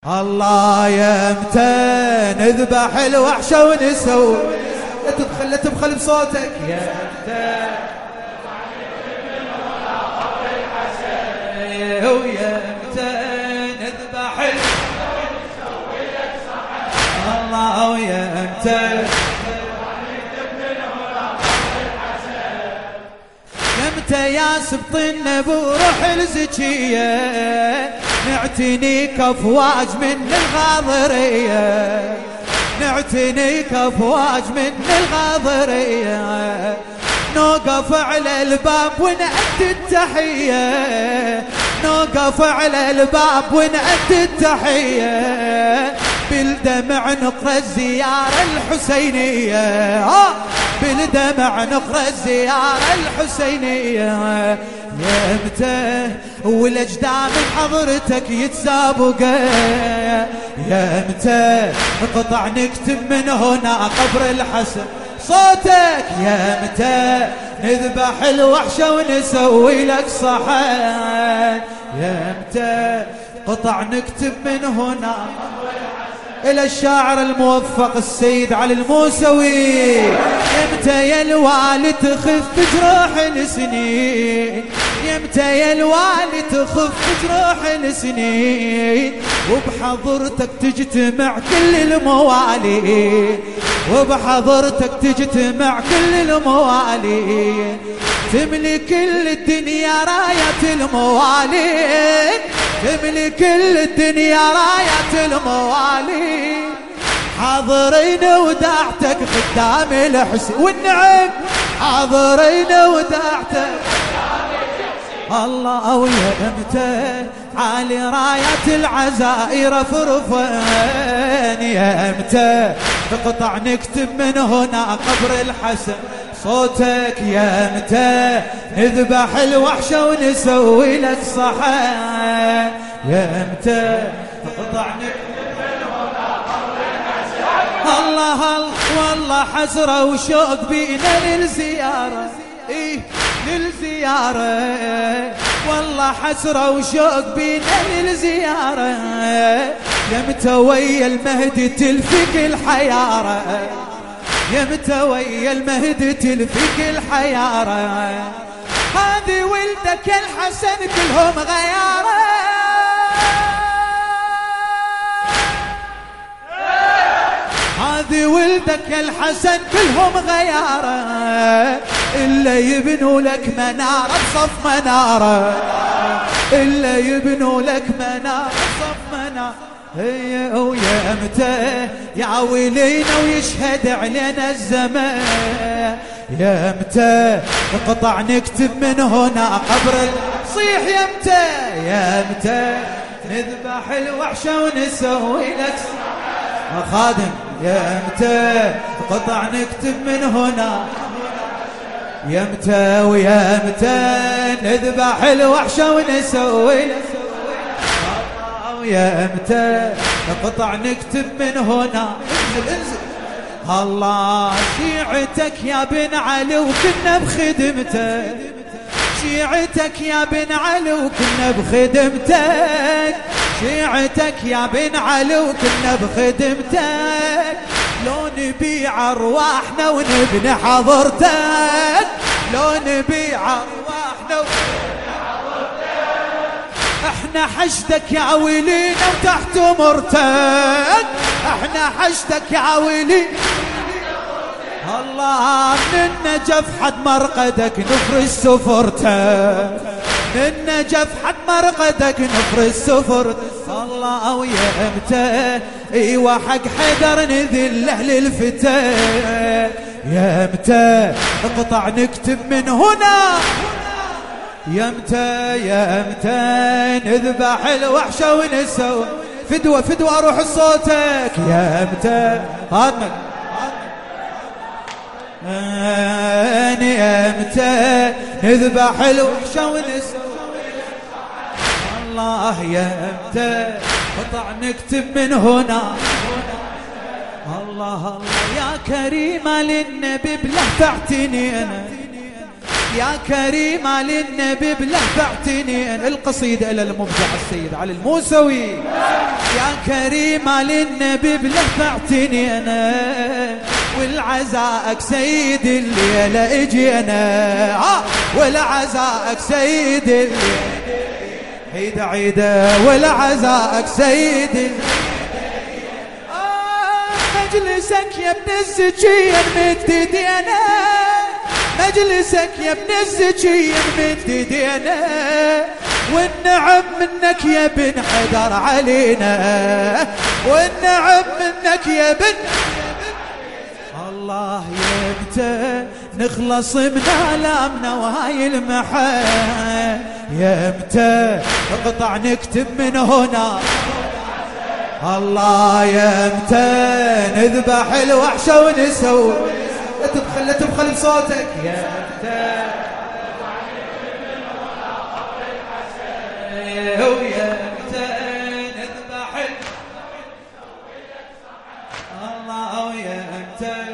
الله يمتى نذبح الوحشة ونسوي. لا تبخل بصوتك. يمتى ويمتى نذبح الوحشة ونسوي لك صحن. الله ويمتى يمتى يا سبط النبي روح الزكية نعتنيك افواج من الغاضرية. نعتنيك افواج من الغاضرية. نوقف على الباب ونأدي التحية. نوقف على الباب ونأدي التحية. بالدمع نقرأ الزيارة الحسينية. بالدمع نقرأ الزيارة الحسينية. يمتى والاجدام حضرتك يتسابقوا. يمتى قطع نكتب من هنا قبر الحسن صوتك. يمتى نذبح الوحشة ونسوي لك صحن. يمتى قطع نكتب من هنا إلى الشاعر الموفق السيد علي الموسوي. يمتى يا الوالي تخف جروح السنين. يمتى يا الوالي تخف جروح السنين. وبحضرتك تجتمع كل الموالي. وبحضرتك تجتمع كل الموالي. تملي كل الدنيا راية الموالي. تملي كل الدنيا راية الموالي. حاضرين وداعتك قدام الحسين والنعم. حاضرين وداعتك الله ويمتى عالي راية العزائر فرفان. يمتى تقطع نكتب من هنا قبر الحسن صوتك. يمتى نذبح الوحشة ونسوي لك صحن. يمتى تقطع نكتب من هنا قبر الحسن. الله والله حسرة وشوق بينا للزيارة. للزيارة والله حسرة وشوق بينا للزيارة. يمتى ويا المهدي تلفك الحيارة. يمتى ويا المهدي تلفك الحيارة. هذه ولدك الحسن كلهم غيارة. هذه ولدك الحسن كلهم غيارة. إلا يبنوا لك منارة بصف منارة. إلا يبنوا لك منارة بصف منارة. هي ويمتى يعاولينا ويشهد علينا الزمان. يمتى قطع نكتب من هنا قبر صيح. يمتى يمتى نذبح الوحشة ونسوي لك خادم. يمتى قطع نكتب من هنا. يمتى ويمتى نذبح الوحشة ونسوي لك. يمتى قطع نكتب من هنا. انزل انزل. الله شيعتك يا بن علي وكنا بخدمتك. شيعتك يا بن علي وكنا بخدمتك. شيعتك يا بن علي وكنا بخدمتك. لو نبيع ارواحنا ونبني حضرتك. لو نبيع ارواحنا ونبني حضرتك. احنا حشدك يا ولينا وتحت مرتك. احنا حشدك يا ولينا. الله من النجف حد مرقدك نفرش سفرتك. من النجف حد مرقدك نفرش سفرتك. الله ويمتى ايوه حق حدر نذله للفتاة. يمتى قطع نكتب من هنا. يمتى يمتى نذبح الوحشة ونسوي فدوة فدوة اروح صوتك. يمتى خادمك. يمتى نذبح الوحشة ونسوي. الله يمتى قطع نكتب من هنا. الله الله يا كريمة للنبي بله تعتني أنا. يا كريمة للنبي بلهفة اعتنين. القصيدة إلى المبدع السيد علي الموسوي. يا كريمة للنبي بلهفة اعتنين، والعزاءك سيد الليلة اجينا، والعزاءك سيد الليلة عيدة عيدة، والعزاءك سيد مجلسك يا ابن الزكية مد ايدينا، مجلسك يا ابن الزكية مد ايدينا، والنعم منك يا بن حدر علينا، والنعم منك يا بن الله يمتى نخلص من آلامنا وهاي المحن، يمتى اقطع نكتب من هنا، الله يمتى نذبح الوحشة ونسوي. لا تبخل بصوتك. يمتى ويمتى نذبح الله، ويمتى